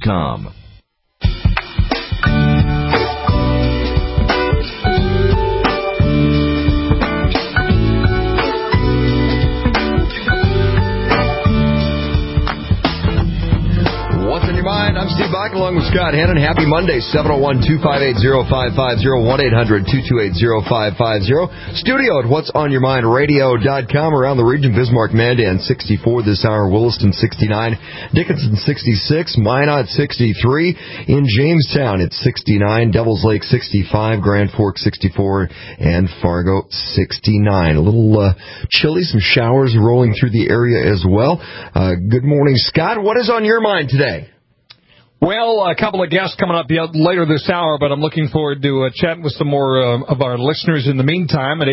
Com. What's on your mind? I'm Steve Bach along with Scott Hannon. Happy Monday, 701-258-0550, 1-800-228-0550. Studio at whatsonyourmindradio.com. Around the region, Bismarck, Mandan, 64 this hour, Williston, 69, Dickinson, 66, Minot, 63, in Jamestown, it's 69, Devils Lake, 65, Grand Forks, 64, and Fargo, 69. A little chilly, some showers rolling through the area as well. Good morning, Scott. What is on your mind today? Well, a couple of guests coming up later this hour, but I'm looking forward to chatting with some more of our listeners in the meantime at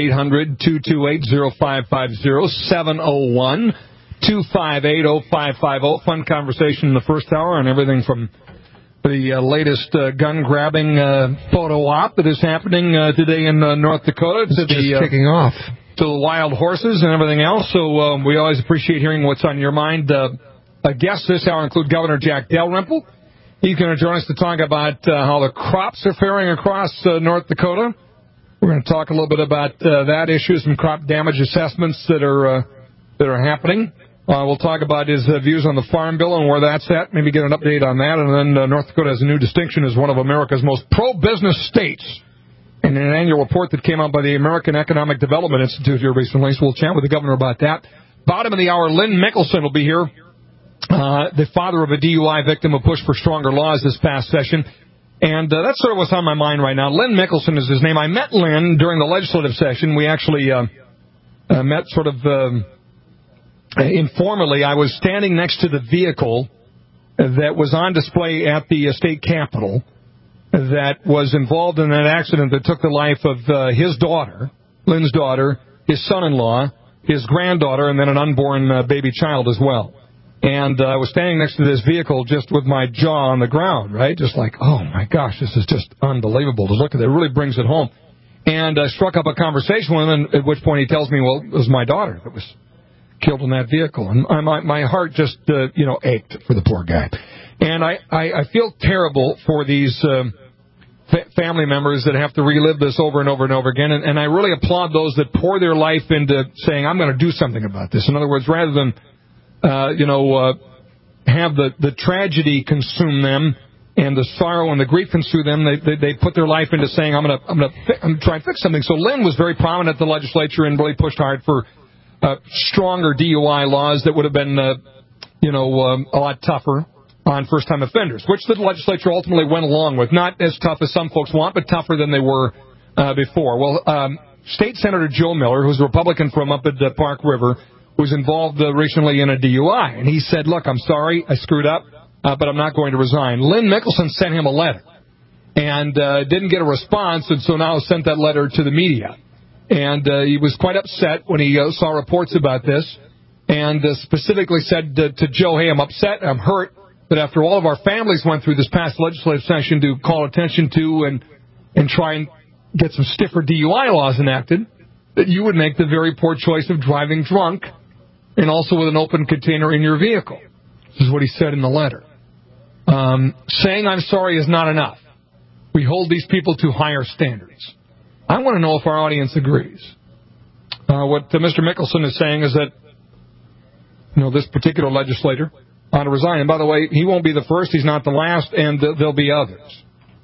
800-228-0550, 701-258-0550. Fun conversation in the first hour on everything from the latest gun-grabbing photo op that is happening today in North Dakota. It's just kicking off. To the wild horses and everything else. So we always appreciate hearing what's on your mind. Guests this hour include Governor Jack Dalrymple. He's going to join us to talk about how the crops are faring across North Dakota. We're going to talk a little bit about that issue, some crop damage assessments that are happening. We'll talk about his views on the Farm Bill and where that's at, maybe get an update on that. And then North Dakota has a new distinction as one of America's most pro-business states. In an annual report that came out by the American Economic Development Institute here recently, so we'll chat with the governor about that. Bottom of the hour, Lynn Mickelson will be here. The father of a DUI victim who pushed for stronger laws this past session. And that's sort of what's on my mind right now. Lynn Mickelson is his name. I met Lynn during the legislative session. We actually met sort of informally. I was standing next to the vehicle that was on display at the state capitol that was involved in that accident that took the life of his daughter, Lynn's daughter, his son-in-law, his granddaughter, and then an unborn baby child as well. And I was standing next to this vehicle just with my jaw on the ground, right? Just like, oh, my gosh, this is just unbelievable to look at. It really brings it home. And I struck up a conversation with him, at which point he tells me, well, it was my daughter that was killed in that vehicle. And my heart just, ached for the poor guy. And I feel terrible for these family members that have to relive this over and over and over again. And I really applaud those that pour their life into saying, I'm going to do something about this. In other words, rather than have the tragedy consume them and the sorrow and the grief consume them, they put their life into saying, I'm going to try and fix something. So Lynn was very prominent at the legislature and really pushed hard for stronger DUI laws that would have been, a lot tougher on first-time offenders, which the legislature ultimately went along with. Not as tough as some folks want, but tougher than they were before. Well, State Senator Joe Miller, who's a Republican from up at Park River, was involved recently in a DUI. And he said, look, I'm sorry, I screwed up, but I'm not going to resign. Lynn Mickelson sent him a letter and didn't get a response, and so now sent that letter to the media. And he was quite upset when he saw reports about this and specifically said to Joe, hey, I'm upset, I'm hurt, that after all of our families went through this past legislative session to call attention to and try and get some stiffer DUI laws enacted, that you would make the very poor choice of driving drunk and also with an open container in your vehicle. This is what he said in the letter. Saying I'm sorry is not enough. We hold these people to higher standards. I want to know if our audience agrees. What Mr. Mickelson is saying is that, this particular legislator ought to resign. And by the way, he won't be the first, he's not the last, and there'll be others.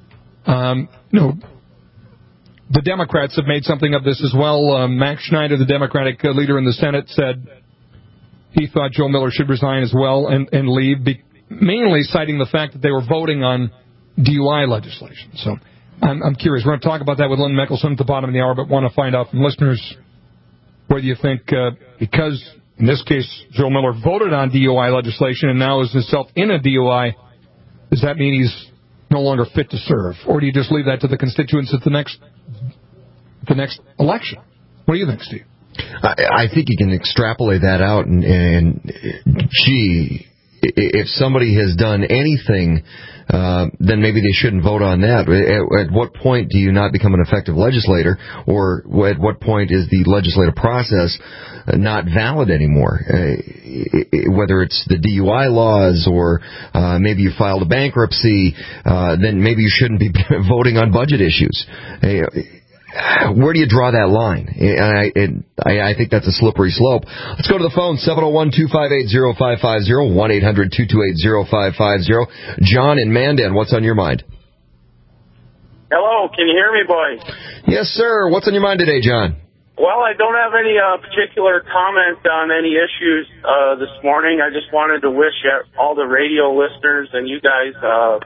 The Democrats have made something of this as well. Max Schneider, the Democratic leader in the Senate, said he thought Joe Miller should resign as well and leave, mainly citing the fact that they were voting on DUI legislation. So I'm curious. We're going to talk about that with Lynn Mickelson at the bottom of the hour, but want to find out from listeners whether you think because, in this case, Joe Miller voted on DUI legislation and now is himself in a DUI, does that mean he's no longer fit to serve? Or do you just leave that to the constituents at the next election? What do you think, Steve? I think you can extrapolate that out, and gee, if somebody has done anything, then maybe they shouldn't vote on that. At what point do you not become an effective legislator, or at what point is the legislative process not valid anymore? Whether it's the DUI laws or maybe you filed a bankruptcy, then maybe you shouldn't be voting on budget issues. Where do you draw that line? I think that's a slippery slope. Let's go to the phone, 701-258-0550, 1-800-228-0550. John in Mandan, what's on your mind? Hello, can you hear me, boys? Yes, sir. What's on your mind today, John? Well, I don't have any particular comment on any issues this morning. I just wanted to wish all the radio listeners and you guys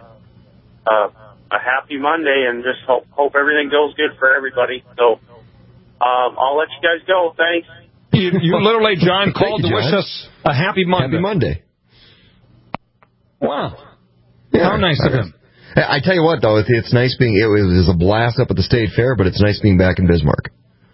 a happy Monday, and just hope everything goes good for everybody. So I'll let you guys go. Thanks. You literally, John, called to wish us a happy Monday. Happy Monday. Wow. Yeah, how nice of him. I tell you what, though, it's nice being. It was a blast up at the State Fair, but it's nice being back in Bismarck.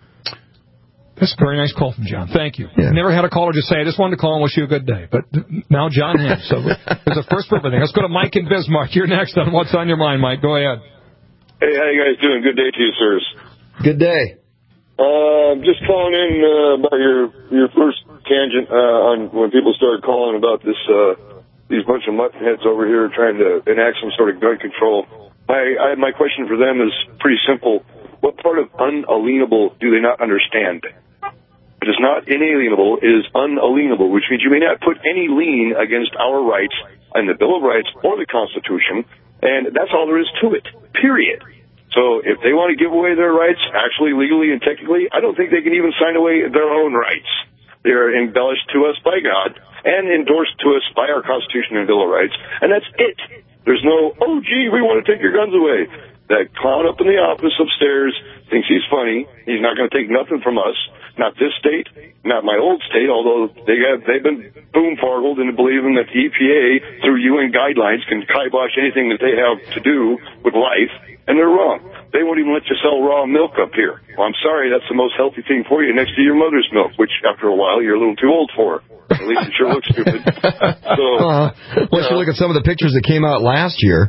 That's a very nice call from John. Thank you. Yeah. Never had a caller just say, I just wanted to call and wish you a good day. But now John has. So there's a first for everything. Let's go to Mike in Bismarck. You're next on What's on Your Mind, Mike. Go ahead. Hey, how you guys doing? Good day to you, sirs. Good day. Just calling in about your first tangent on when people started calling about these bunch of muttonheads over here trying to enact some sort of gun control. My question for them is pretty simple. What part of unalienable do they not understand? It is not inalienable, it is unalienable, which means you may not put any lien against our rights in the Bill of Rights or the Constitution, and that's all there is to it, period. So if they want to give away their rights, actually, legally and technically, I don't think they can even sign away their own rights. They are embellished to us by God and endorsed to us by our Constitution and Bill of Rights, and that's it. There's no, oh, gee, we want to take your guns away. That clown up in the office upstairs thinks he's funny. He's not going to take nothing from us. Not this state, not my old state, although they've been boom-fargled into believing that the EPA, through UN guidelines, can kibosh anything that they have to do with life, and they're wrong. They won't even let you sell raw milk up here. Well, I'm sorry, that's the most healthy thing for you next to your mother's milk, which after a while you're a little too old for. At least it sure looks stupid. So, once you look at some of the pictures that came out last year.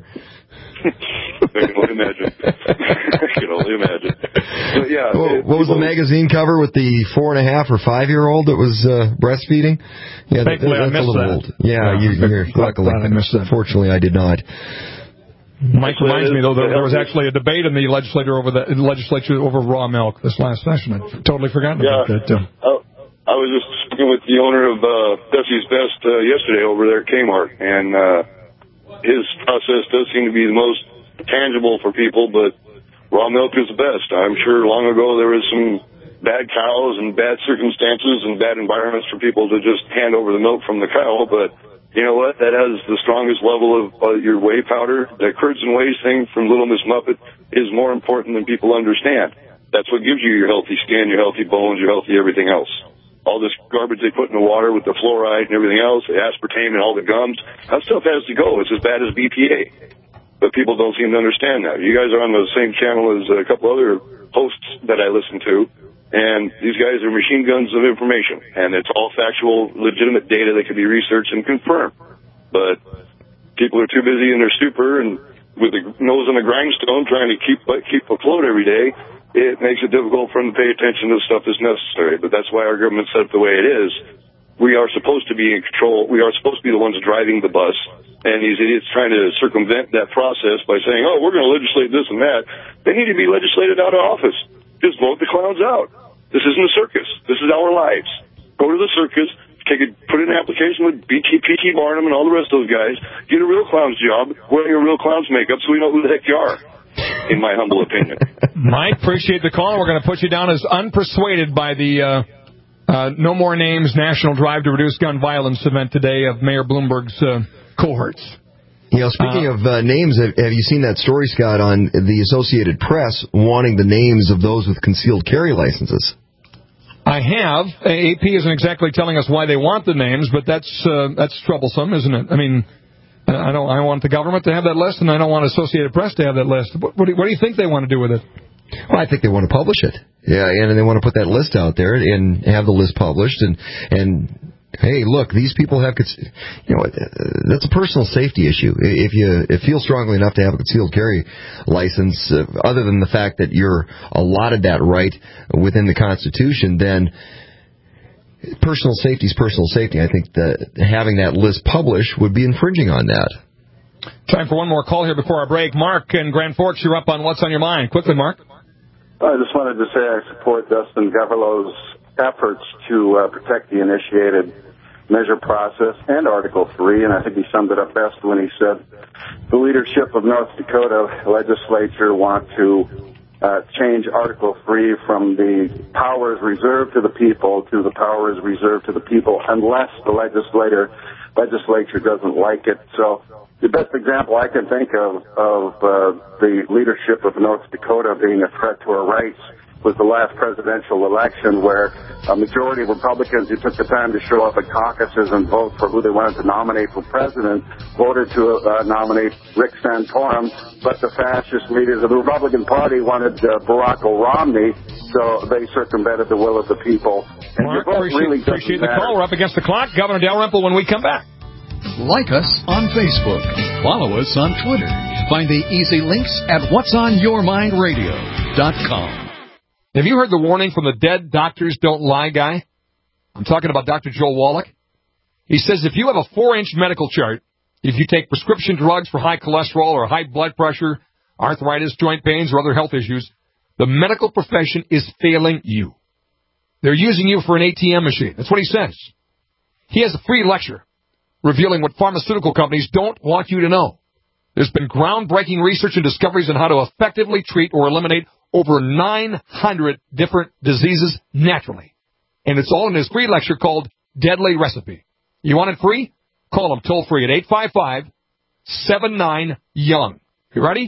I can only imagine. I can only imagine. But yeah. What was the magazine cover with the 4.5 or 5-year-old that was breastfeeding? Yeah, that's I a little that. old. Yeah, you're luckily. I missed that. Fortunately, I did not. Mike reminds me, though, there was actually a debate in the legislature over raw milk this last session. I'd totally forgotten about that. I was just speaking with the owner of Bessie's Best yesterday over there at Kmart, and his process does seem to be the most tangible for people, but raw milk is the best. I'm sure long ago there was some bad cows and bad circumstances and bad environments for people to just hand over the milk from the cow, but you know what? That has the strongest level of your whey powder. That curds and whey thing from Little Miss Muppet is more important than people understand. That's what gives you your healthy skin, your healthy bones, your healthy everything else. All this garbage they put in the water with the fluoride and everything else, the aspartame and all the gums, that stuff has to go. It's as bad as BPA. But people don't seem to understand that. You guys are on the same channel as a couple other hosts that I listen to, and these guys are machine guns of information, and it's all factual, legitimate data that can be researched and confirmed. But people are too busy in their stupor and with the nose on the grindstone trying to keep afloat every day. It makes it difficult for them to pay attention to the stuff that's necessary. But that's why our government's set up the way it is. We are supposed to be in control. We are supposed to be the ones driving the bus. And these idiots trying to circumvent that process by saying, oh, we're going to legislate this and that. They need to be legislated out of office. Just vote the clowns out. This isn't a circus. This is our lives. Go to the circus, put in an application with P.T. Barnum and all the rest of those guys, get a real clown's job, wearing a real clown's makeup so we know who the heck you are. In my humble opinion. Mike, appreciate the call. We're going to put you down as unpersuaded by the No More Names National Drive to Reduce Gun Violence event today of Mayor Bloomberg's cohorts. You know, speaking of names, have you seen that story, Scott, on the Associated Press wanting the names of those with concealed carry licenses? I have. AP isn't exactly telling us why they want the names, but that's troublesome, isn't it? I mean, I want the government to have that list, and I don't want Associated Press to have that list. What do you think they want to do with it? Well, I think they want to publish it. Yeah, and they want to put that list out there and have the list published and Hey, look, these people have, that's a personal safety issue. If you feel strongly enough to have a concealed carry license, other than the fact that you're allotted that right within the Constitution, then personal safety is personal safety. I think that having that list published would be infringing on that. Time for one more call here before our break. Mark in Grand Forks, you're up on What's on Your Mind. Quickly, Mark. I just wanted to say I support Dustin Goverlow's efforts to protect the initiated measure process and Article 3, and I think he summed it up best when he said the leadership of North Dakota legislature want to change Article 3 from the powers reserved to the people to the powers reserved to the people unless the legislature doesn't like it. So the best example I can think of the leadership of North Dakota being a threat to our rights was the last presidential election, where a majority of Republicans who took the time to show up at caucuses and vote for who they wanted to nominate for president voted to nominate Rick Santorum, but the fascist leaders of the Republican Party wanted Barack Romney, so they circumvented the will of the people. And Mark, appreciate the call. We're up against the clock. Governor Dalrymple when we come back. Like us on Facebook. Follow us on Twitter. Find the easy links at whatsonyourmindradio.com. Have you heard the warning from the dead doctors don't lie guy? I'm talking about Dr. Joel Wallach. He says if you have a 4-inch medical chart, if you take prescription drugs for high cholesterol or high blood pressure, arthritis, joint pains, or other health issues, the medical profession is failing you. They're using you for an ATM machine. That's what he says. He has a free lecture revealing what pharmaceutical companies don't want you to know. There's been groundbreaking research and discoveries on how to effectively treat or eliminate over 900 different diseases naturally. And it's all in his free lecture called Deadly Recipe. You want it free? Call him toll free at 855-79-YOUNG. You ready?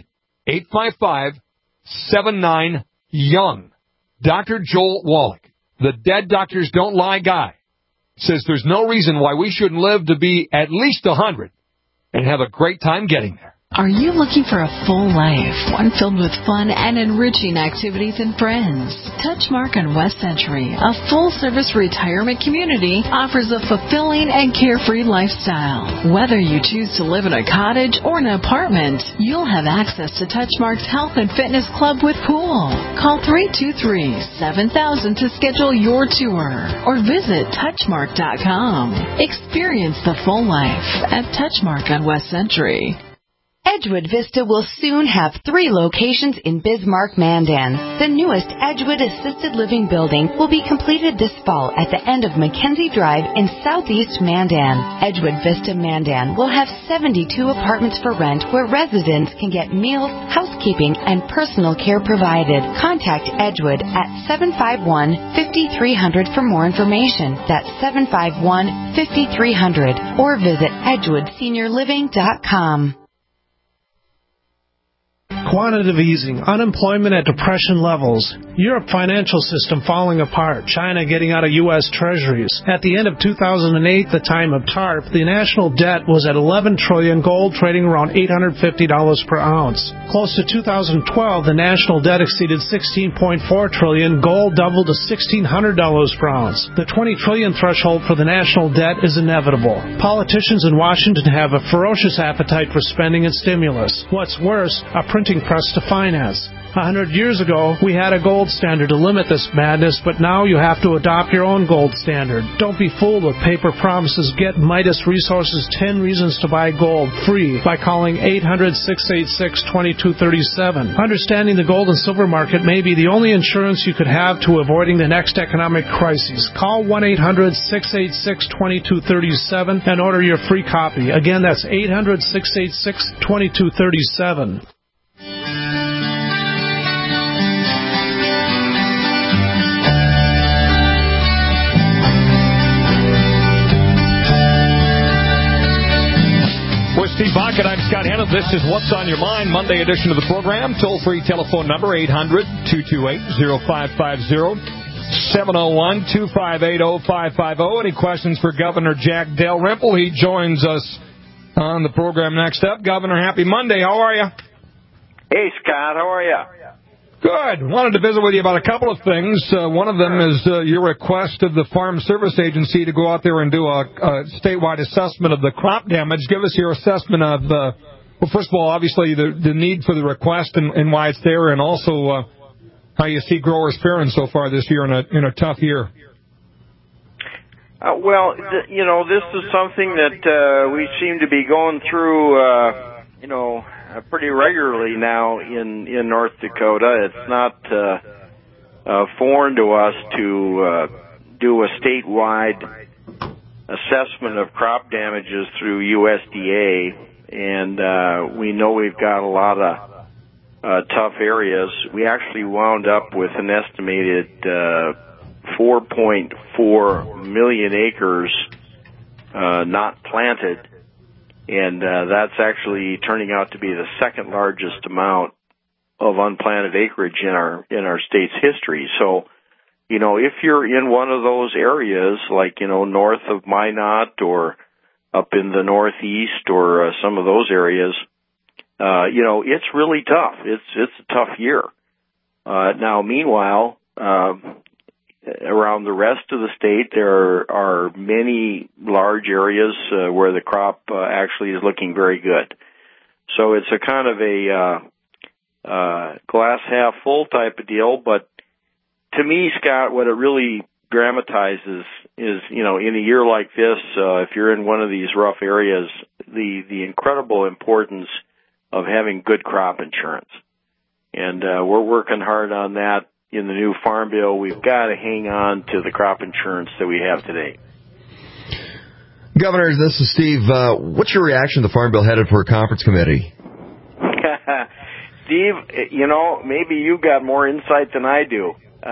855-79-YOUNG. Dr. Joel Wallach, the dead doctors don't lie guy, says there's no reason why we shouldn't live to be at least 100 and have a great time getting there. Are you looking for a full life, one filled with fun and enriching activities and friends? Touchmark on West Century, a full-service retirement community, offers a fulfilling and carefree lifestyle. Whether you choose to live in a cottage or an apartment, you'll have access to Touchmark's health and fitness club with pool. Call 323-7000 to schedule your tour or visit Touchmark.com. Experience the full life at Touchmark on West Century. Edgewood Vista will soon have 3 locations in Bismarck, Mandan. The newest Edgewood Assisted Living building will be completed this fall at the end of Mackenzie Drive in southeast Mandan. Edgewood Vista, Mandan will have 72 apartments for rent where residents can get meals, housekeeping, and personal care provided. Contact Edgewood at 751-5300 for more information. That's 751-5300 or visit edgewoodSeniorLiving.com. Quantitative easing, unemployment at depression levels, Europe financial system falling apart, China getting out of U.S. treasuries. At the end of 2008, the time of TARP, the national debt was at $11 trillion, gold trading around $850 per ounce. Close to 2012, the national debt exceeded $16.4 trillion, gold doubled to $1,600 per ounce. The $20 trillion threshold for the national debt is inevitable. Politicians in Washington have a ferocious appetite for spending and stimulus. What's worse, a printing press to finance. 100 years ago, we had a gold standard to limit this madness, but now you have to adopt your own gold standard. Don't be fooled with paper promises. Get Midas Resources 10 Reasons to Buy Gold free by calling 800-686-2237. Understanding the gold and silver market may be the only insurance you could have to avoiding the next economic crisis. Call 1-800-686-2237 and order your free copy. Again, that's 800-686-2237. With Steve Bakken, I'm Scott Hanna. This is What's on Your Mind, Monday edition of the program. Toll-free telephone number, 800-228-0550, 701-258-0550. Any questions for Governor Jack Dalrymple? He joins us on the program next up. Governor, happy Monday. How are you? Hey, Scott. How are you? Good. Wanted to visit with you about a couple of things. One of them is your request of the Farm Service Agency to go out there and do a statewide assessment of the crop damage. Give us your assessment of, well, first of all, obviously the need for the request and why it's there, and also how you see growers faring so far this year in a tough year. This is something that we seem to be going through, pretty regularly now in North Dakota. It's not foreign to us to do a statewide assessment of crop damages through USDA, and we know we've got a lot of tough areas. We actually wound up with an estimated 4.4 million acres not planted, and that's actually turning out to be the second largest amount of unplanted acreage in our state's history. So, if you're in one of those areas, like, north of Minot or up in the northeast or some of those areas, it's really tough. It's a tough year. Now, meanwhile, around the rest of the state, there are many large areas where the crop actually is looking very good. So it's a kind of a glass half full type of deal. But to me, Scott, what it really dramatizes is, in a year like this, if you're in one of these rough areas, the incredible importance of having good crop insurance. And we're working hard on that. In the new Farm Bill, we've got to hang on to the crop insurance that we have today. Governor, this is Steve. What's your reaction to the Farm Bill headed for a conference committee? Steve, maybe you got more insight than I do.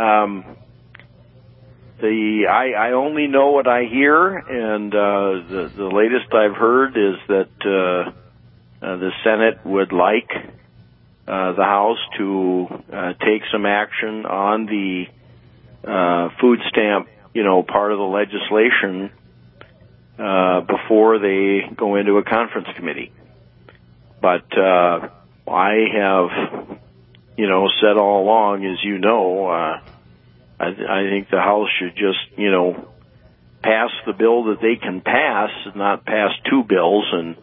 I only know what I hear, and the latest I've heard is that the Senate would like the House to take some action on the food stamp, part of the legislation before they go into a conference committee. But I have, said all along, as you know, I think the House should just, pass the bill that they can pass, not pass two bills, and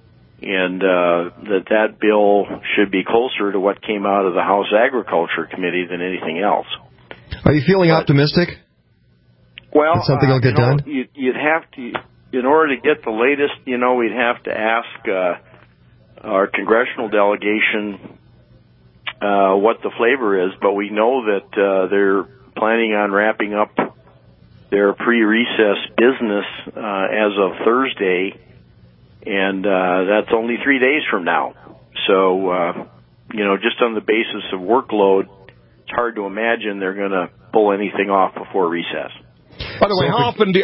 that bill should be closer to what came out of the House Agriculture Committee than anything else. Are you feeling optimistic? Well, that something will get done? You'd have to, in order to get the latest, we'd have to ask our congressional delegation what the flavor is, but we know that they're planning on wrapping up their pre-recess business as of Thursday, and that's only 3 days from now. So, just on the basis of workload, it's hard to imagine they're going to pull anything off before recess. By the way, how often do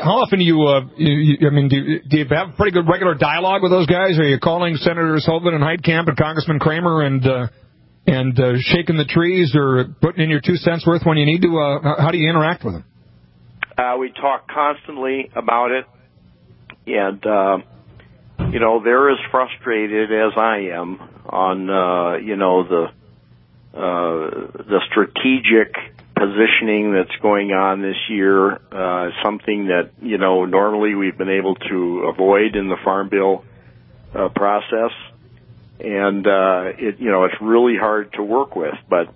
you have pretty good regular dialogue with those guys? Are you calling Senators Hoeven and Heitkamp and Congressman Kramer and shaking the trees or putting in your 2 cents worth when you need to? How do you interact with them? We talk constantly about it, and they're as frustrated as I am on the strategic positioning that's going on this year, something that, normally we've been able to avoid in the Farm Bill process. And, it's really hard to work with. But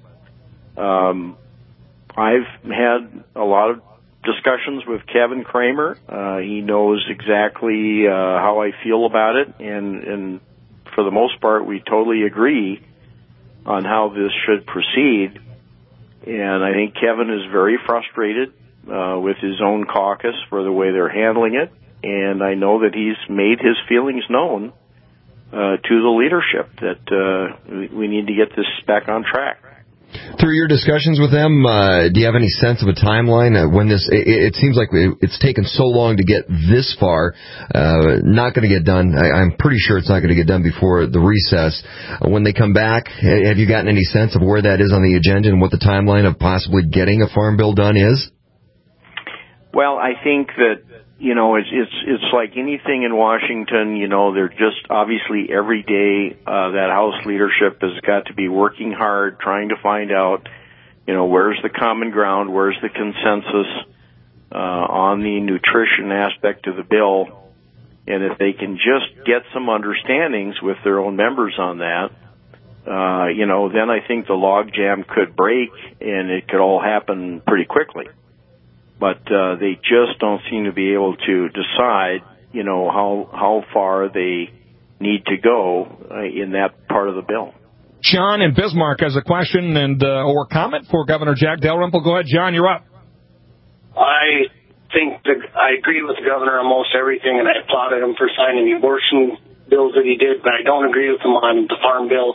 I've had a lot of discussions with Kevin Kramer. He knows exactly how I feel about it. And for the most part, we totally agree on how this should proceed. And I think Kevin is very frustrated with his own caucus for the way they're handling it. And I know that he's made his feelings known to the leadership that we need to get this back on track. Through your discussions with them, do you have any sense of a timeline when this? It seems like it's taken so long to get this far. Not going to get done. I'm pretty sure it's not going to get done before the recess. When they come back, have you gotten any sense of where that is on the agenda and what the timeline of possibly getting a farm bill done is? Well, I think that it's like anything in Washington. They're just obviously every day that House leadership has got to be working hard, trying to find out, where's the common ground, where's the consensus on the nutrition aspect of the bill, and if they can just get some understandings with their own members on that, then I think the logjam could break and it could all happen pretty quickly. But they just don't seem to be able to decide, how far they need to go in that part of the bill. John in Bismarck has a question and or comment for Governor Jack Dalrymple. Go ahead, John. You're up. I think I agree with the governor on most everything, and I applauded him for signing the abortion bills that he did, but I don't agree with him on the farm bill.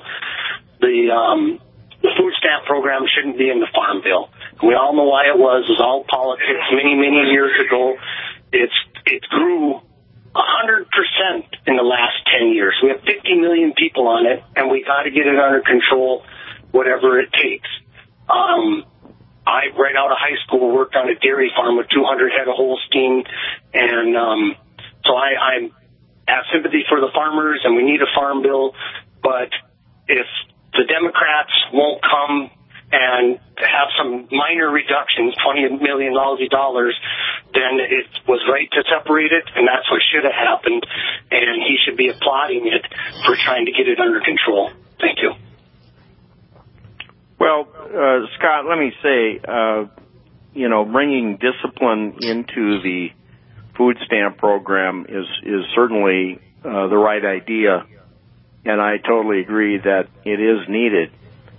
The food stamp program shouldn't be in the farm bill. We all know why it was. It was all politics many, many years ago. It grew 100% in the last 10 years. We have 50 million people on it, and we got to get it under control, whatever it takes. I, right out of high school, worked on a dairy farm with 200 head of Holstein, and so I have sympathy for the farmers, and we need a farm bill, but if the Democrats won't come and have some minor reductions, $20 million, then it was right to separate it, and that's what should have happened, and he should be applauding it for trying to get it under control. Thank you. Well, Scott, let me say, bringing discipline into the food stamp program is certainly the right idea, and I totally agree that it is needed.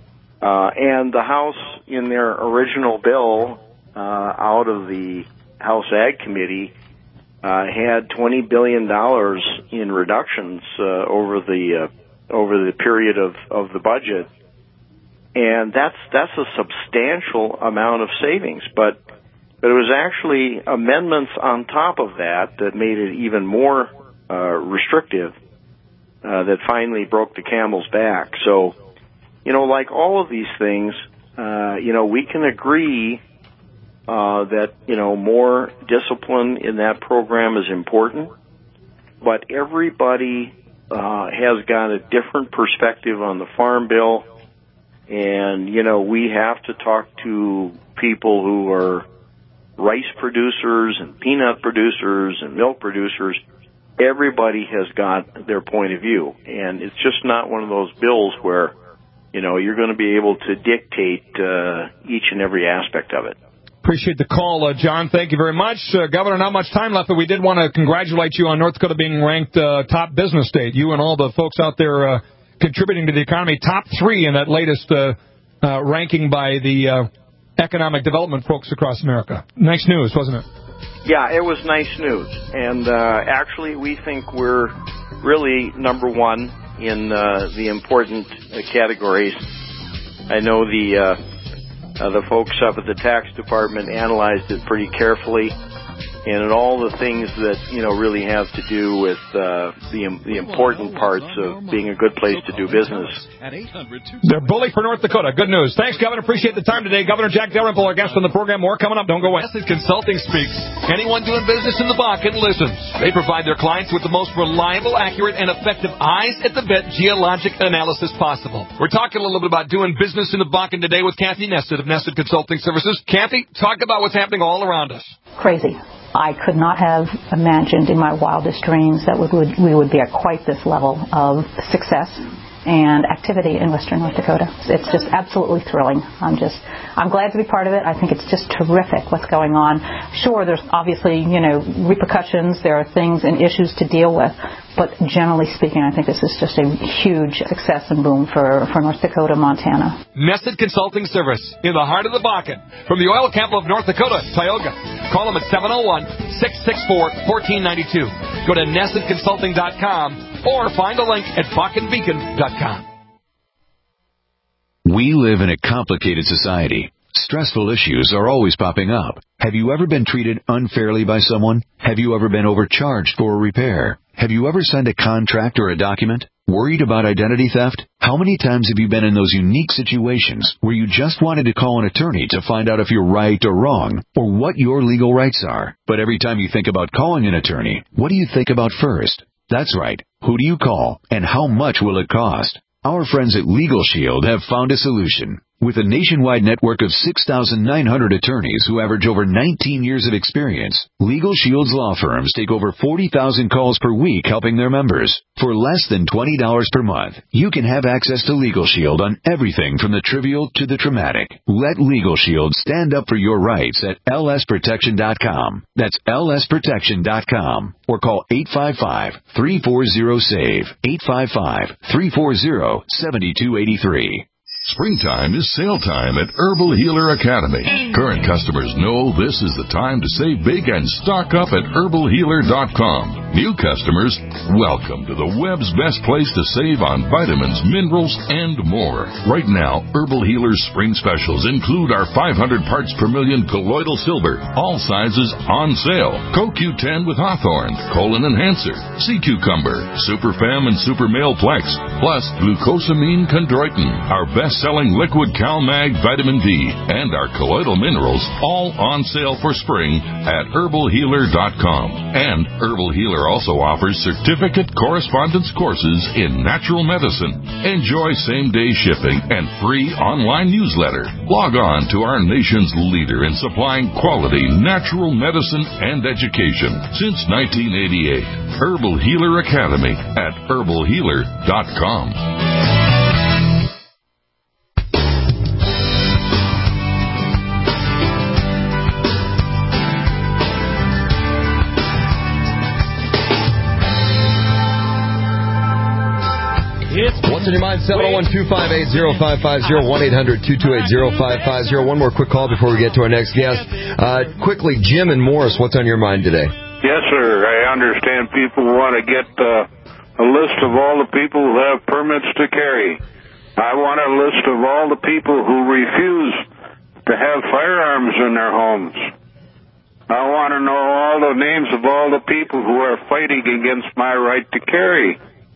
And the House, in their original bill, out of the House Ag Committee, had $20 billion in reductions over the period of the budget. And that's a substantial amount of savings, but it was actually amendments on top of that made it even more restrictive that finally broke the camel's back. So, like all of these things, we can agree that, more discipline in that program is important, but everybody has got a different perspective on the Farm Bill. And, we have to talk to people who are rice producers and peanut producers and milk producers. Everybody has got their point of view. And it's just not one of those bills where, you're going to be able to dictate each and every aspect of it. Appreciate the call, John. Thank you very much. Governor, not much time left, but we did want to congratulate you on North Dakota being ranked top business state. You and all the folks out there contributing to the economy, top 3 in that latest ranking by the economic development folks across America. Nice news, wasn't it? Yeah, it was nice news. And actually, we think we're really number 1 in the important categories. I know the folks up at the tax department analyzed it pretty carefully, and in all the things that, really have to do with the important parts of being a good place to do business. They're bully for North Dakota. Good news. Thanks, Governor. Appreciate the time today. Governor Jack Dalrymple, our guest on the program. More coming up. Don't go away. Message Consulting speaks. Anyone doing business in the Bakken listens. They provide their clients with the most reliable, accurate, and effective eyes-at-the-vet geologic analysis possible. We're talking a little bit about doing business in the Bakken today with Kathy Nested of Nested Consulting Services. Kathy, talk about what's happening all around us. Crazy. I could not have imagined in my wildest dreams that we would be at quite this level of success and activity in Western North Dakota. It's just absolutely thrilling. I'm glad to be part of it. I think it's just terrific what's going on. Sure, there's obviously, repercussions. There are things and issues to deal with. But generally speaking, I think this is just a huge success and boom for North Dakota, Montana. Nested Consulting Service in the heart of the Bakken. From the oil capital of North Dakota, Tioga. Call them at 701-664-1492. Go to nestedconsulting.com or find a link at BakkenBeacon.com. We live in a complicated society. Stressful issues are always popping up. Have you ever been treated unfairly by someone? Have you ever been overcharged for a repair? Have you ever signed a contract or a document? Worried about identity theft? How many times have you been in those unique situations where you just wanted to call an attorney to find out if you're right or wrong, or what your legal rights are? But every time you think about calling an attorney, what do you think about first? That's right. Who do you call, and how much will it cost? Our friends at Legal Shield have found a solution. With a nationwide network of 6,900 attorneys who average over 19 years of experience, Legal Shield's law firms take over 40,000 calls per week helping their members. For less than $20 per month, you can have access to Legal Shield on everything from the trivial to the traumatic. Let Legal Shield stand up for your rights at lsprotection.com. That's lsprotection.com. Or call 855-340-SAVE, 855-340-7283. Springtime is sale time at Herbal Healer Academy. Current customers know this is the time to save big and stock up at herbalhealer.com. New customers, welcome to the web's best place to save on vitamins, minerals, and more. Right now, Herbal Healer's spring specials include our 500 parts per million colloidal silver, all sizes on sale. CoQ10 with Hawthorne, Colon Enhancer, Sea Cucumber, Super Fem and Super Male Plex, plus glucosamine chondroitin, our best-selling liquid CalMag vitamin D, and our colloidal minerals, all on sale for spring at herbalhealer.com. And Herbal Healer also offers certificate correspondence courses in natural medicine. Enjoy same-day shipping and free online newsletter. Log on to our nation's leader in supplying quality natural medicine and education since 1988. Herbal Healer Academy at herbalhealer.com. What's in your mind? 701-258-0550, 1-800-228-0550. One more quick call before we get to our next guest. Quickly, Jim and Morris, what's on your mind today? Yes, sir. I understand people want to get a list of all the people who have permits to carry. I want a list of all the people who refuse to have firearms in their homes. I want to know all the names of all the people who are fighting against my right to carry.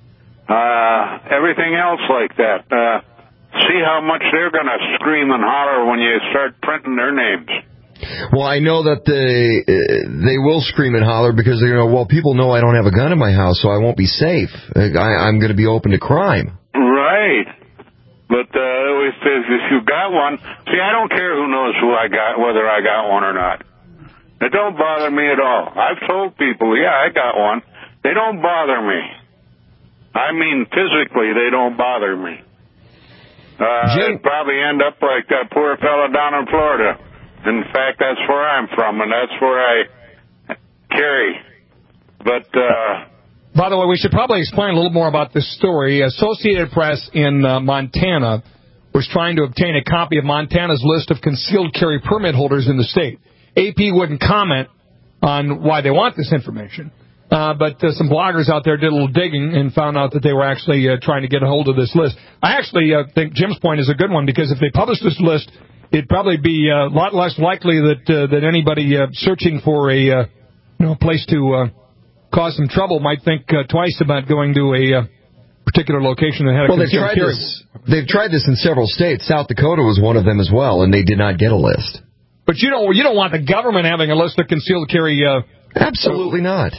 Everything else like that. See how much they're going to scream and holler when you start printing their names. Well, I know that they will scream and holler because they're going to, well, people know I don't have a gun in my house, so I won't be safe. I'm going to be open to crime. Right. But if you got one, see, I don't care who knows whether I got one or not. It don't bother me at all. I've told people, yeah, I got one. They don't bother me. I mean, physically, they don't bother me. They'd probably end up like that poor fella down in Florida. In fact, that's where I'm from, and that's where I carry. But, by the way, we should probably explain a little more about this story. Associated Press in Montana was trying to obtain a copy of Montana's list of concealed carry permit holders in the state. AP wouldn't comment on why they want this information. But some bloggers out there did a little digging and found out that they were actually trying to get a hold of this list. I actually think Jim's point is a good one, because if they published this list, it'd probably be a lot less likely that anybody searching for a place to cause some trouble might think twice about going to a particular location that had a concealed carry. They've tried this in several states. South Dakota was one of them as well, and they did not get a list. But you don't want the government having a list of concealed carry. Absolutely not.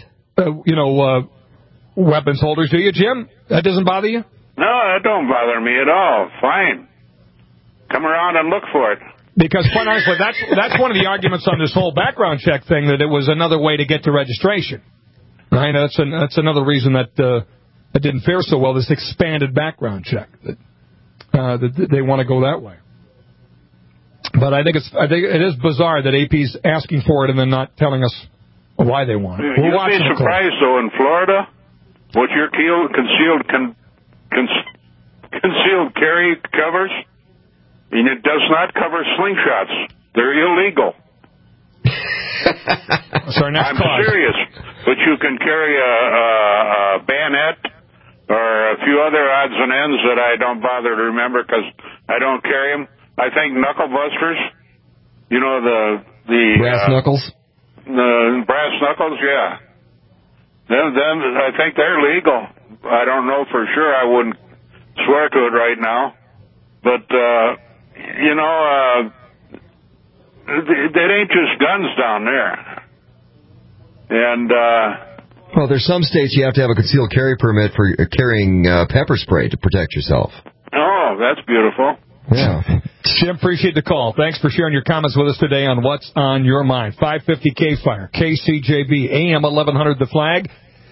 Weapons holders, do you, Jim? That doesn't bother you? No, that don't bother me at all. Fine. Come around and look for it. Because, quite honestly, that's one of the arguments on this whole background check thing, that it was another way to get to registration. Right? That's another reason that it didn't fare so well, this expanded background check, that they want to go that way. But I think it is bizarre that AP's asking for it and then not telling us why they want it. You'd be surprised, though, in Florida, what your concealed carry covers, and it does not cover slingshots. They're illegal. I'm serious. But you can carry a bayonet or a few other odds and ends that I don't bother to remember because I don't carry them. I think knuckle busters, You know, the brass knuckles? The brass knuckles, yeah. Them, I think they're legal. I don't know for sure. I wouldn't swear to it right now. But, you know, it ain't just guns down there. And, well, there's some states you have to have a concealed carry permit for carrying pepper spray to protect yourself. Oh, that's beautiful. Yeah. Jim, appreciate the call. Thanks for sharing your comments with us today on What's on Your Mind. 550 K-Fire, KCJB, AM 1100 The Flag,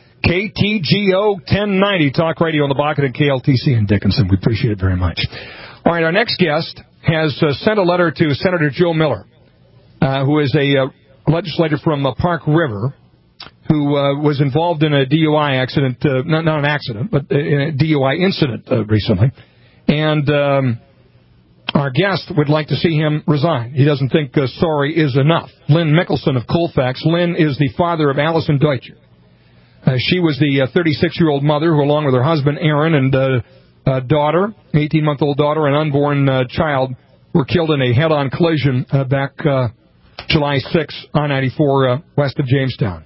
KTGO 1090, Talk Radio on the Bakken and KLTC in Dickinson. We appreciate it very much. All right, our next guest has sent a letter to Senator Joe Miller, who is a legislator from Park River, who was involved in a DUI accident, not an accident, but in a DUI incident recently. And our guest would like to see him resign. He doesn't think sorry is enough. Lynn Mickelson of Colfax. Lynn is the father of Allison Deutscher. She was the 36-year-old mother who, along with her husband, Aaron, and daughter, 18-month-old daughter, and unborn child, were killed in a head-on collision back July 6 on 94 west of Jamestown.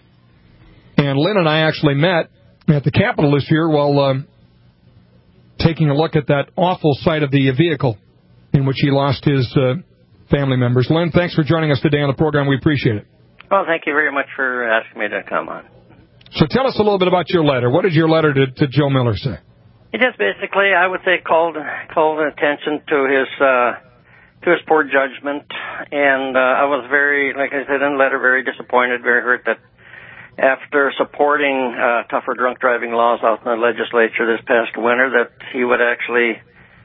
And Lynn and I actually met at the Capitol this year while taking a look at that awful sight of the vehicle in which he lost his family members. Lynn, thanks for joining us today on the program. We appreciate it. Well, thank you very much for asking me to come on. So tell us a little bit about your letter. What did your letter to Joe Miller say? It just basically, I would say, called attention to his poor judgment, and I was very, like I said in the letter, very disappointed, very hurt that after supporting tougher drunk driving laws out in the legislature this past winter, that he would actually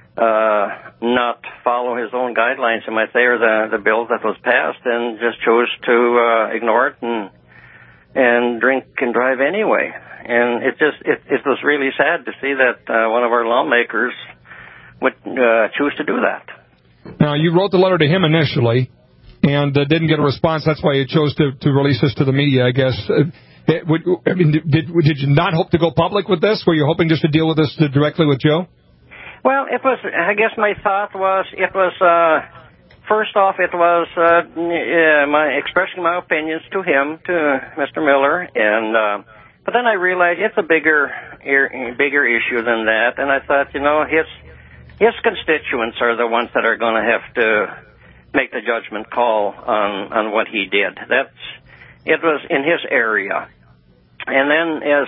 not follow his own guidelines, you might say, or the bill that was passed, and just chose to ignore it and drink and drive anyway. And it was really sad to see that one of our lawmakers would choose to do that. Now, you wrote the letter to him initially and didn't get a response. That's why you chose to release this to the media, I guess. Did you not hope to go public with this? Were you hoping just to deal with this directly with Joe? Well, I guess my thought was, first off, it was my expressing my opinions to him, to Mr. Miller, and but then I realized it's a bigger issue than that, and I thought, his constituents are the ones that are going to have to make the judgment call on what he did. It was in his area. And then as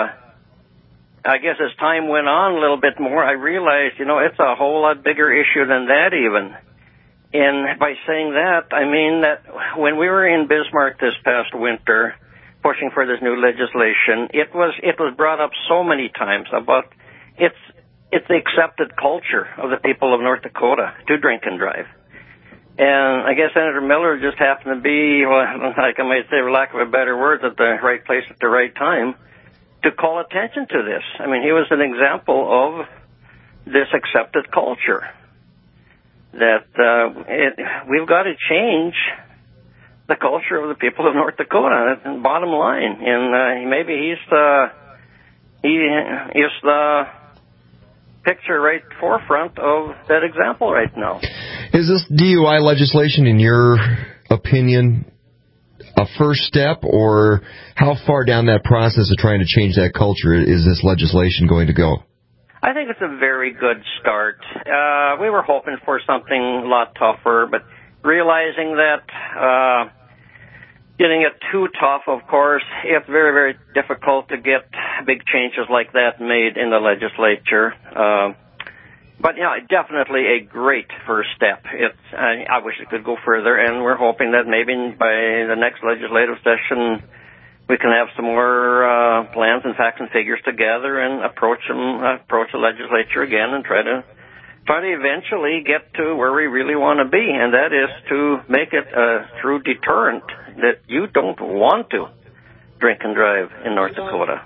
time went on a little bit more, I realized, it's a whole lot bigger issue than that even. And by saying that, I mean that when we were in Bismarck this past winter pushing for this new legislation, it was brought up so many times about it's the accepted culture of the people of North Dakota to drink and drive. And I guess Senator Miller just happened to be, like I might say, for lack of a better word, at the right place at the right time to call attention to this. I mean, he was an example of this accepted culture that we've got to change the culture of the people of North Dakota. That's the bottom line. And maybe he is the picture right forefront of that example right now. Is this DUI legislation, in your opinion, a first step, or how far down that process of trying to change that culture is this legislation going to go? I think it's a very good start. We were hoping for something a lot tougher, but realizing that getting it too tough, of course, it's very, very difficult to get big changes like that made in the legislature. But, definitely a great first step. I wish it could go further, and we're hoping that maybe by the next legislative session we can have some more plans and facts and figures together and approach the legislature again and try to eventually get to where we really want to be, and that is to make it a true deterrent that you don't want to drink and drive in North Dakota.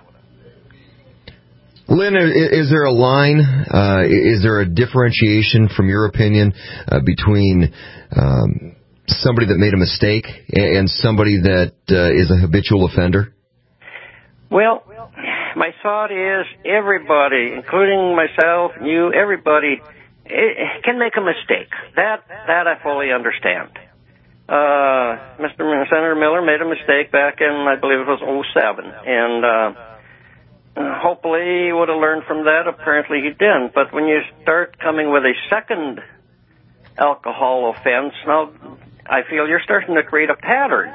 Lynn, is there a line, is there a differentiation, from your opinion, between somebody that made a mistake and somebody that is a habitual offender? Well, my thought is everybody, including myself, you, everybody, can make a mistake. That I fully understand. Mr. Senator Miller made a mistake back in, I believe it was 2007, and hopefully he would have learned from that. Apparently he didn't. But when you start coming with a second alcohol offense, now I feel you're starting to create a pattern.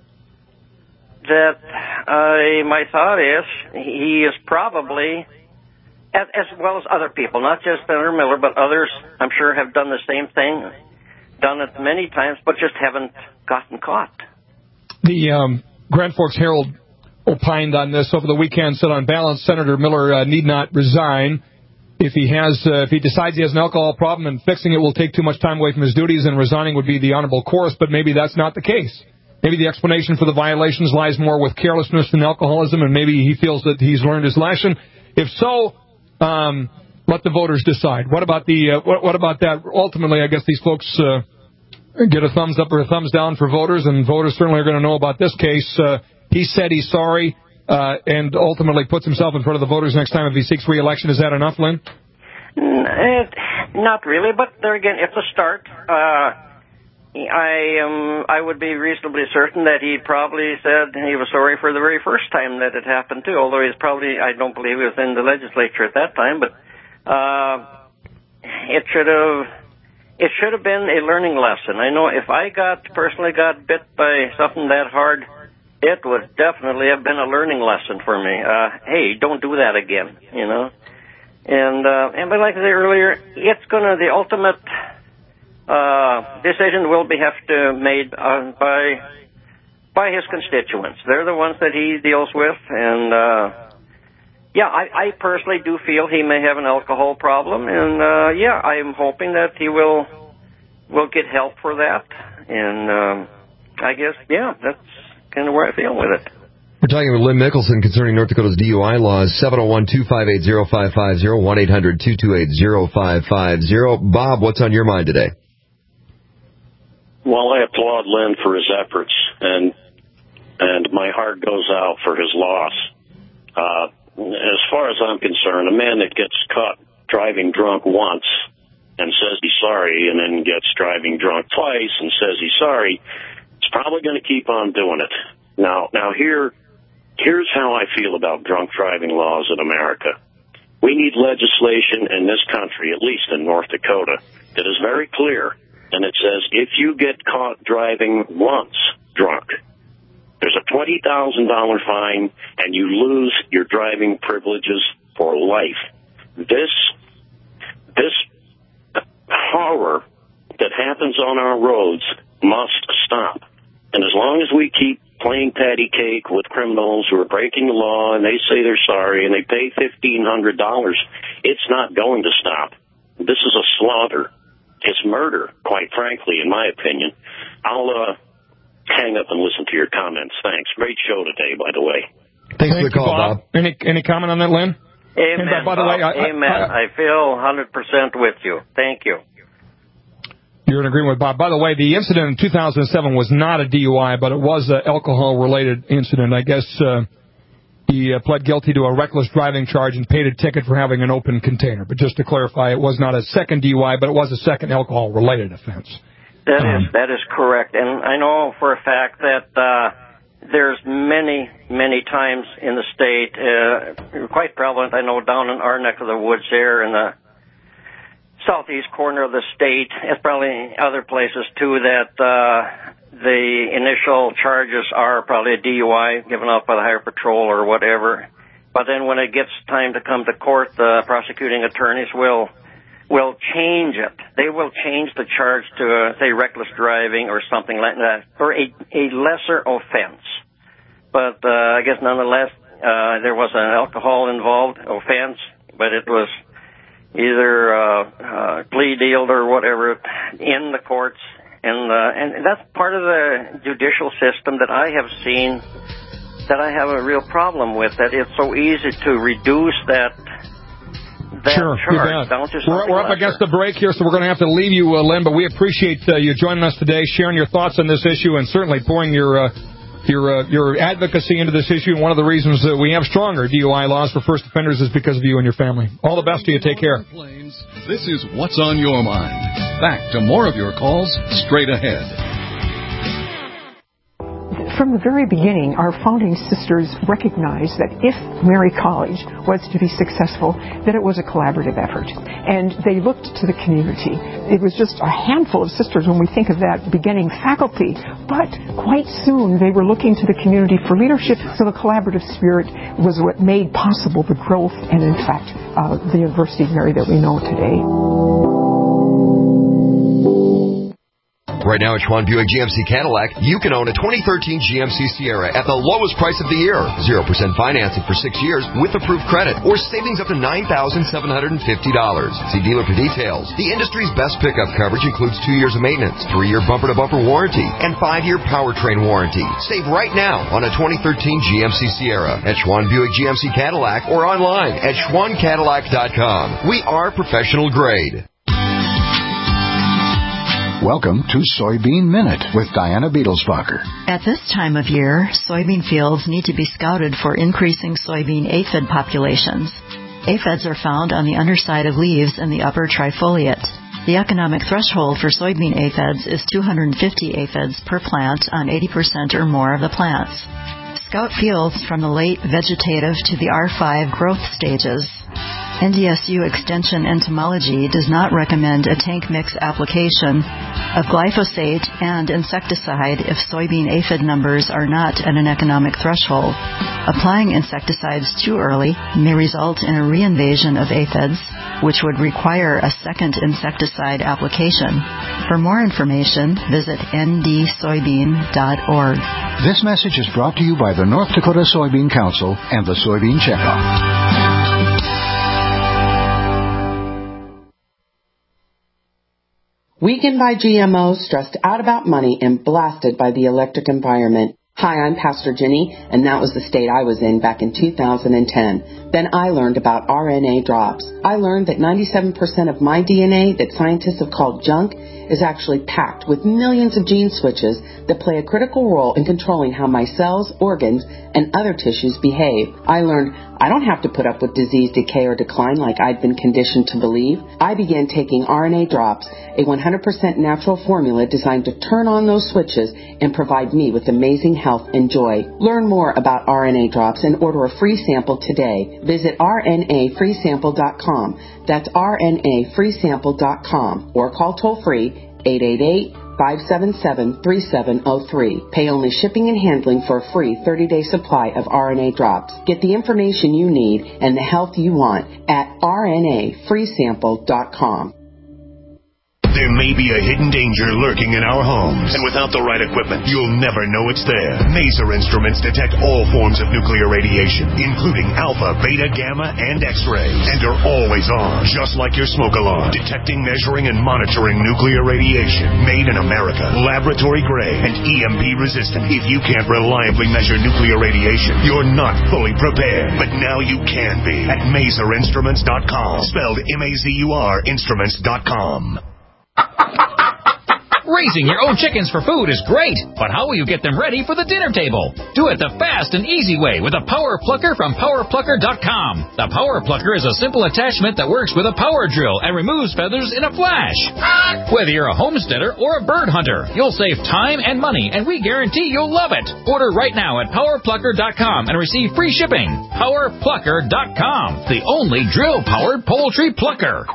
That my thought is he is probably, as well as other people, not just Senator Miller, but others, I'm sure, have done the same thing, done it many times, but just haven't gotten caught. The Grand Forks Herald opined on this over the weekend, said on balance, Senator Miller need not resign. If he decides he has an alcohol problem and fixing it will take too much time away from his duties, and resigning would be the honorable course, but maybe that's not the case. Maybe the explanation for the violations lies more with carelessness than alcoholism, and maybe he feels that he's learned his lesson. If so, let the voters decide. What about that? Ultimately, I guess these folks get a thumbs up or a thumbs down for voters, and voters certainly are going to know about this case. He said he's sorry, and ultimately puts himself in front of the voters next time if he seeks re-election. Is that enough, Lynn? Not really, but there again, it's a start. I would be reasonably certain that he probably said he was sorry for the very first time that it happened too, although I don't believe he was in the legislature at that time, but it should have been a learning lesson. I know if I personally got bit by something that hard, it would definitely have been a learning lesson for me. Hey, don't do that again, you know. And but like I said earlier, the ultimate decision will have to be made by his constituents. They're the ones that he deals with, and I personally do feel he may have an alcohol problem, and I'm hoping that he will get help for that, and I guess that's kind of where I feel with it. We're talking with Lynn Mickelson concerning North Dakota's DUI laws. 701-258-0550, 1-800-228-0550. Bob, what's on your mind today? Well, I applaud Lynn for his efforts, and my heart goes out for his loss. As far as I'm concerned, a man that gets caught driving drunk once and says he's sorry, and then gets driving drunk twice and says he's sorry, is probably going to keep on doing it. Now here's how I feel about drunk driving laws in America. We need legislation in this country, at least in North Dakota, that is very clear. And it says if you get caught driving once drunk, there's a $20,000 fine and you lose your driving privileges for life. This horror that happens on our roads must stop. And as long as we keep playing patty cake with criminals who are breaking the law and they say they're sorry and they pay $1,500, it's not going to stop. This is a slaughter. It's murder, quite frankly, in my opinion. I'll hang up and listen to your comments. Thanks. Great show today, by the way. Thanks for the call, Bob. Any comment on that, Lynn? Amen. By the way, amen. I feel 100% with you. Thank you. You're in agreement with Bob. By the way, the incident in 2007 was not a DUI, but it was an alcohol-related incident. I guess he pled guilty to a reckless driving charge and paid a ticket for having an open container. But just to clarify, it was not a second DUI, but it was a second alcohol-related offense. That is correct. And I know for a fact that there's many, many times in the state, quite prevalent, I know, down in our neck of the woods there in the southeast corner of the state, and probably other places too, that the initial charges are probably a DUI given out by the Highway Patrol or whatever. But then when it gets time to come to court, the prosecuting attorneys will change it. They will change the charge to, say, reckless driving or something like that, or a lesser offense. But I guess nonetheless, there was an alcohol-involved offense, but it was either plea deal or whatever in the courts. And that's part of the judicial system that I have seen that I have a real problem with, that it's so easy to reduce that sure, charge down to something We're up against the break here, so we're going to have to leave you, Lynn, but we appreciate you joining us today, sharing your thoughts on this issue, and certainly pouring your advocacy into this issue. And one of the reasons that we have stronger DUI laws for first offenders is because of you and your family. All the best to you. Take care. This is What's on Your Mind. Back to more of your calls straight ahead. From the very beginning, our founding sisters recognized that if Mary College was to be successful, that it was a collaborative effort. And they looked to the community. It was just a handful of sisters when we think of that beginning faculty, but quite soon they were looking to the community for leadership, so the collaborative spirit was what made possible the growth and, in fact, the University of Mary that we know today. Right now at Schwann Buick GMC Cadillac, you can own a 2013 GMC Sierra at the lowest price of the year. 0% financing for 6 years with approved credit or savings up to $9,750. See dealer for details. The industry's best pickup coverage includes 2 years of maintenance, 3-year bumper-to-bumper warranty, and 5-year powertrain warranty. Save right now on a 2013 GMC Sierra at Schwann Buick GMC Cadillac or online at SchwannCadillac.com. We are professional grade. Welcome to Soybean Minute with Diana Beetlesbacher. At this time of year, soybean fields need to be scouted for increasing soybean aphid populations. Aphids are found on the underside of leaves in the upper trifoliate. The economic threshold for soybean aphids is 250 aphids per plant on 80% or more of the plants. Scout fields from the late vegetative to the R5 growth stages. NDSU Extension Entomology does not recommend a tank mix application of glyphosate and insecticide if soybean aphid numbers are not at an economic threshold. Applying insecticides too early may result in a reinvasion of aphids, which would require a second insecticide application. For more information, visit ndsoybean.org. This message is brought to you by the North Dakota Soybean Council and the Soybean Checkoff. Weakened by GMOs, stressed out about money, and blasted by the electric environment. Hi, I'm Pastor Jenny, and that was the state I was in back in 2010. Then I learned about RNA drops. I learned that 97% of my DNA that scientists have called junk is actually packed with millions of gene switches that play a critical role in controlling how my cells, organs, and other tissues behave. I learned I don't have to put up with disease, decay, or decline like I'd been conditioned to believe. I began taking RNA drops, a 100% natural formula designed to turn on those switches and provide me with amazing health and joy. Learn more about RNA drops and order a free sample today. Visit rnafreesample.com. That's rnafreesample.com or call toll-free 888-577-3703. Pay only shipping and handling for a free 30-day supply of RNA drops. Get the information you need and the health you want at rnafreesample.com. There may be a hidden danger lurking in our homes, and without the right equipment, you'll never know it's there. Maser instruments detect all forms of nuclear radiation, including alpha, beta, gamma, and X-rays, and are always on, just like your smoke alarm, detecting, measuring, and monitoring nuclear radiation. Made in America, laboratory grade, and EMP resistant. If you can't reliably measure nuclear radiation, you're not fully prepared. But now you can be at MaserInstruments.com, spelled M-A-Z-U-R, instruments.com. Raising your own chickens for food is great, but how will you get them ready for the dinner table? Do it the fast and easy way with a Power Plucker from PowerPlucker.com. The Power Plucker is a simple attachment that works with a power drill and removes feathers in a flash. Whether you're a homesteader or a bird hunter, you'll save time and money, and we guarantee you'll love it. Order right now at PowerPlucker.com and receive free shipping. PowerPlucker.com, the only drill-powered poultry plucker.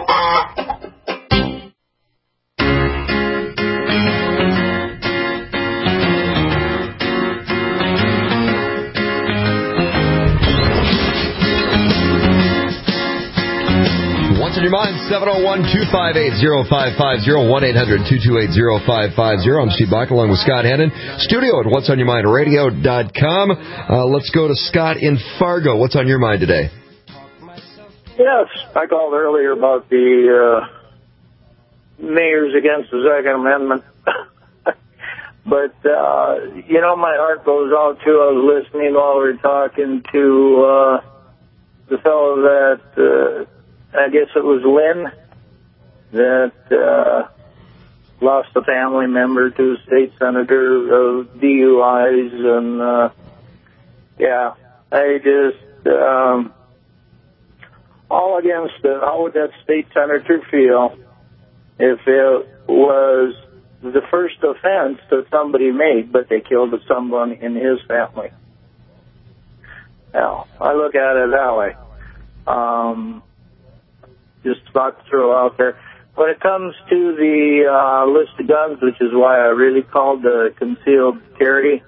'What's on your mind? 701-258-0550, 1-800-228-0550. I'm Steve Bach along with Scott Hennon. Studio at whatsonyourmindradio.com. Let's go to Scott in Fargo. What's on your mind today? Yes, I called earlier about the mayors against the Second Amendment. But, my heart goes out to, I was listening while we were talking to the fellow that, I guess it was Lynn, that lost a family member to a state senator of DUIs. And, I just, all against it. How would that state senator feel if it was the first offense that somebody made, but they killed someone in his family. Now, I look at it that way. Just thought to throw out there. When it comes to the list of guns, which is why I really called the concealed carry,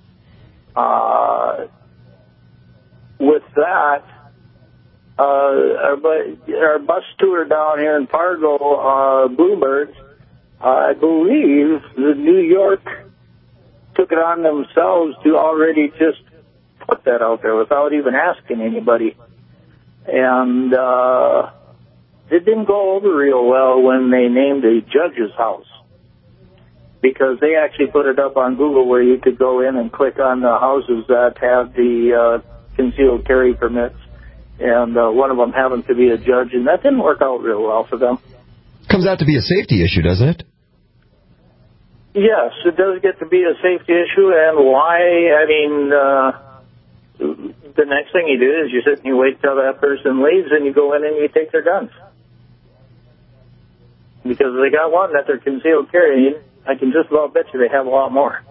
with that, our bus tour down here in Fargo, Bluebirds, I believe the New York took it on themselves to already just put that out there without even asking anybody. And it didn't go over real well when they named a judge's house, because they actually put it up on Google where you could go in and click on the houses that have the concealed carry permits, and one of them happened to be a judge, and that didn't work out real well for them. Comes out to be a safety issue, doesn't it? Yes, it does get to be a safety issue, and why, I mean, the next thing you do is you sit and you wait till that person leaves, and you go in and you take their guns. Because they got one that they're concealed carrying, I can just about bet you they have a lot more.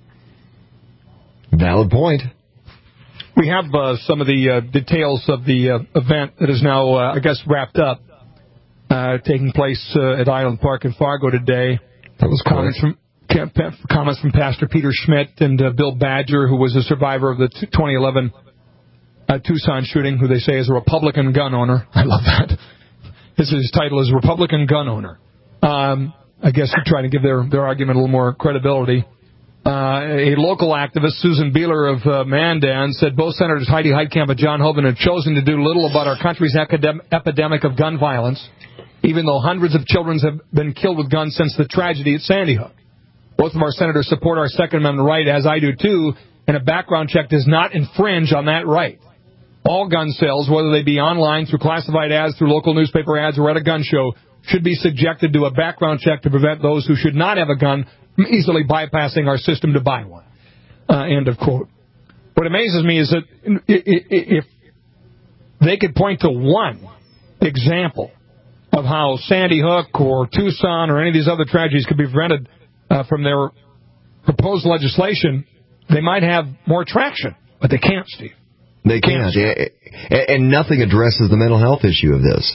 Valid point. We have some of the details of the event that is now, I guess, wrapped up, taking place at Island Park in Fargo today. That was comments from Pastor Peter Schmidt and Bill Badger, who was a survivor of the 2011 Tucson shooting, who they say is a Republican gun owner. I love that. His title is Republican Gun Owner. I guess they're trying to give their argument a little more credibility. A local activist, Susan Beeler of Mandan, said both Senators Heidi Heitkamp and John Hoeven have chosen to do little about our country's epidemic of gun violence, even though hundreds of children have been killed with guns since the tragedy at Sandy Hook. Both of our senators support our Second Amendment right, as I do too, and a background check does not infringe on that right. All gun sales, whether they be online, through classified ads, through local newspaper ads, or at a gun show, should be subjected to a background check to prevent those who should not have a gun from easily bypassing our system to buy one. End of quote. What amazes me is that if they could point to one example of how Sandy Hook or Tucson or any of these other tragedies could be prevented from their proposed legislation, they might have more traction. But they can't, Steve. They can't. And nothing addresses the mental health issue of this.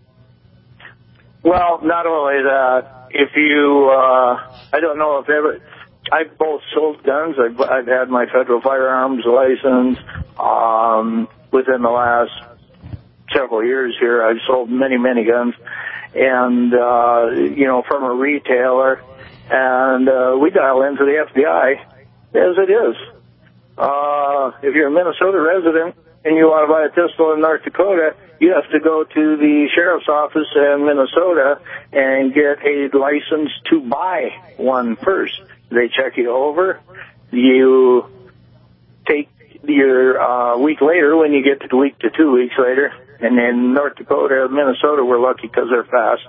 Well, not only that, if you, I don't know if ever, I've both sold guns. I've had my federal firearms license. Within the last several years here, I've sold many, many guns. And, from a retailer. And we dial into the FBI as it is. If you're a Minnesota resident and you want to buy a pistol in North Dakota, you have to go to the sheriff's office in Minnesota and get a license to buy one first. They check you over. You take your week later, when you get to the week to 2 weeks later, and in North Dakota, Minnesota, we're lucky because they're fast.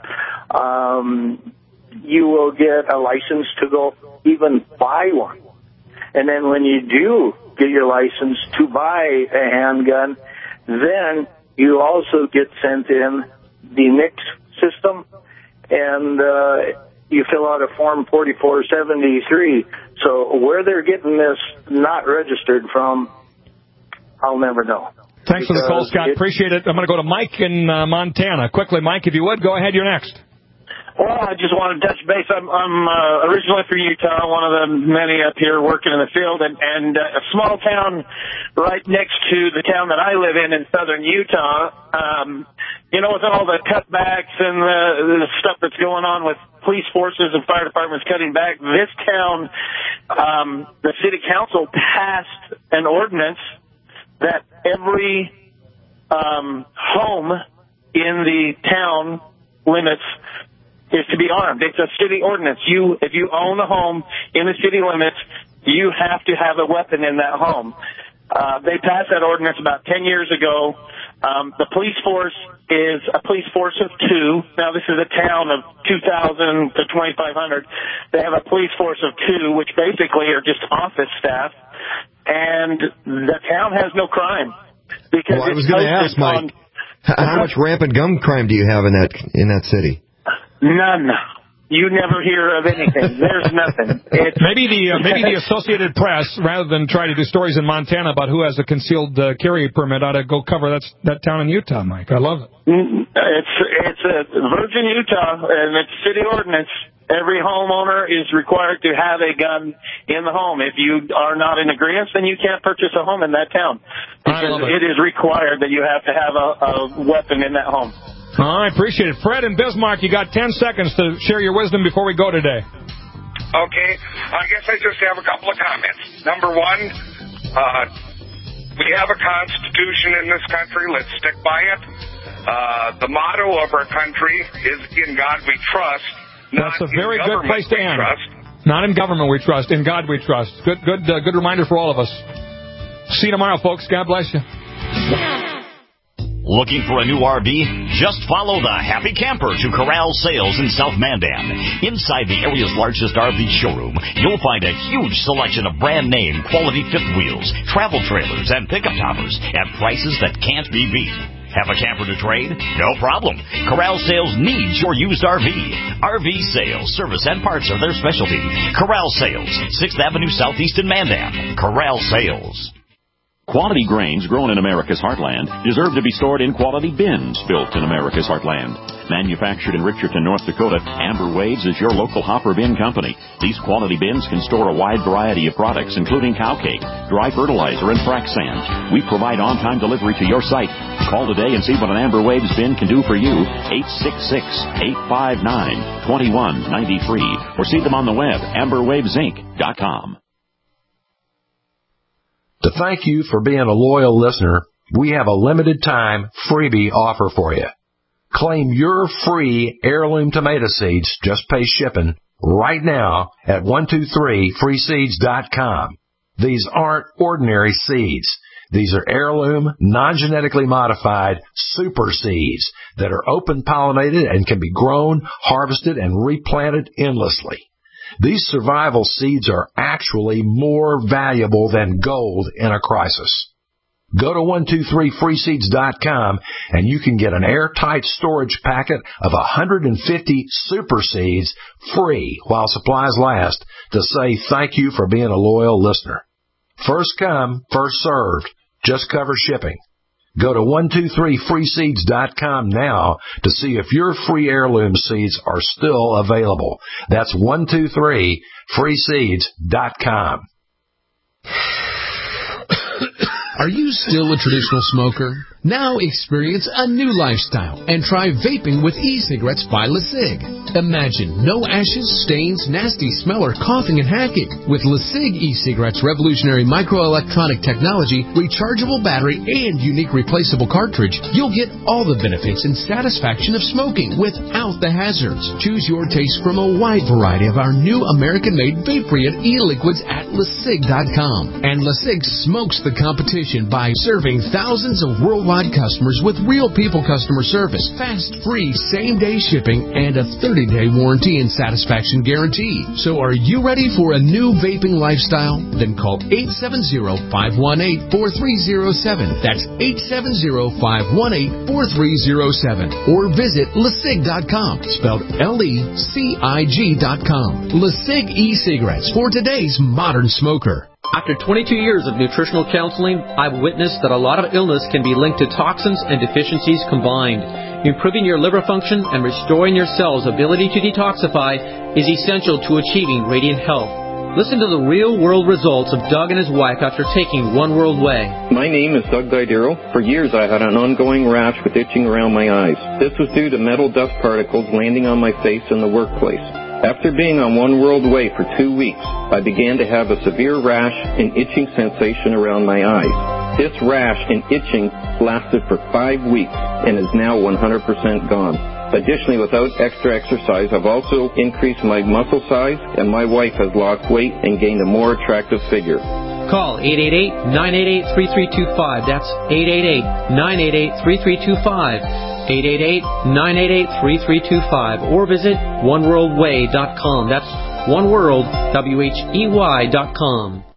You will get a license to go even buy one. And then when you do get your license to buy a handgun, then you also get sent in the NICS system, and you fill out a Form 4473. So where they're getting this not registered from, I'll never know. Thanks for the call, Scott. Appreciate it. I'm going to go to Mike in Montana. Quickly, Mike, if you would, go ahead. You're next. Well, I just wanted to touch base. I'm originally from Utah, one of the many up here working in the field, and a small town right next to the town that I live in southern Utah. With all the cutbacks and the stuff that's going on with police forces and fire departments cutting back, this town, the city council passed an ordinance that every home in the town limits is to be armed. It's a city ordinance. If you own a home in the city limits, you have to have a weapon in that home. They passed that ordinance about 10 years ago. The police force is a police force of 2. Now, this is a town of 2,000 to 2,500. They have a police force of 2, which basically are just office staff. And the town has no crime. Because I was going to ask, Mike, how much rampant gun crime do you have in that city? None. You never hear of anything. There's nothing. Maybe the Associated Press, rather than try to do stories in Montana about who has a concealed carry permit, ought to go cover that town in Utah, Mike. I love it. It's a Virgin, Utah, and it's city ordinance. Every homeowner is required to have a gun in the home. If you are not in agreement, then you can't purchase a home in that town. It is required that you have to have a weapon in that home. I appreciate it. Fred and Bismarck, you got 10 seconds to share your wisdom before we go today. Okay. I guess I just have a couple of comments. Number one, we have a Constitution in this country. Let's stick by it. The motto of our country is "In God We Trust." That's a very good place to end. Not in government we trust. In God we trust. Good reminder for all of us. See you tomorrow, folks. God bless you. Looking for a new RV? Just follow the Happy Camper to Corral Sales in South Mandan. Inside the area's largest RV showroom, you'll find a huge selection of brand-name quality fifth wheels, travel trailers, and pickup toppers at prices that can't be beat. Have a camper to trade? No problem. Corral Sales needs your used RV. RV sales, service, and parts are their specialty. Corral Sales, 6th Avenue Southeast in Mandan. Corral Sales. Quality grains grown in America's heartland deserve to be stored in quality bins built in America's heartland. Manufactured in Richardson, North Dakota, Amber Waves is your local hopper bin company. These quality bins can store a wide variety of products, including cow cake, dry fertilizer, and frac sand. We provide on-time delivery to your site. Call today and see what an Amber Waves bin can do for you. 866-859-2193. Or see them on the web, amberwavesinc.com. To thank you for being a loyal listener, we have a limited time freebie offer for you. Claim your free heirloom tomato seeds, just pay shipping, right now at 123freeseeds.com. These aren't ordinary seeds. These are heirloom, non-genetically modified super seeds that are open-pollinated and can be grown, harvested, and replanted endlessly. These survival seeds are actually more valuable than gold in a crisis. Go to 123freeseeds.com and you can get an airtight storage packet of 150 super seeds free while supplies last to say thank you for being a loyal listener. First come, first served. Just cover shipping. Go to 123freeseeds.com now to see if your free heirloom seeds are still available. That's 123freeseeds.com. Are you still a traditional smoker? Now experience a new lifestyle and try vaping with e-cigarettes by LeSig. Imagine no ashes, stains, nasty smell, or coughing and hacking. With LeSig e-cigarettes' revolutionary microelectronic technology, rechargeable battery, and unique replaceable cartridge, you'll get all the benefits and satisfaction of smoking without the hazards. Choose your taste from a wide variety of our new American-made vape-free e-liquids at LeSig.com. And LeSig smokes the competition by serving thousands of worldwide customers with real people customer service, fast, free, same-day shipping, and a 30-day warranty and satisfaction guarantee. So are you ready for a new vaping lifestyle? Then call 870-518-4307. That's 870-518-4307. Or visit LeSig.com, spelled LECIG.com. LeSig e-cigarettes for today's modern smoker. After 22 years of nutritional counseling, I've witnessed that a lot of illness can be linked to toxins and deficiencies combined. Improving your liver function and restoring your cells' ability to detoxify is essential to achieving radiant health. Listen to the real-world results of Doug and his wife after taking One World Way. My name is Doug Didero. For years I had an ongoing rash with itching around my eyes. This was due to metal dust particles landing on my face in the workplace. After being on One World Way for 2 weeks, I began to have a severe rash and itching sensation around my eyes. This rash and itching lasted for 5 weeks and is now 100% gone. Additionally, without extra exercise, I've also increased my muscle size, and my wife has lost weight and gained a more attractive figure. Call 888-988-3325. That's 888-988-3325. 888-988-3325, or visit oneworldway.com. That's oneworldwhey.com.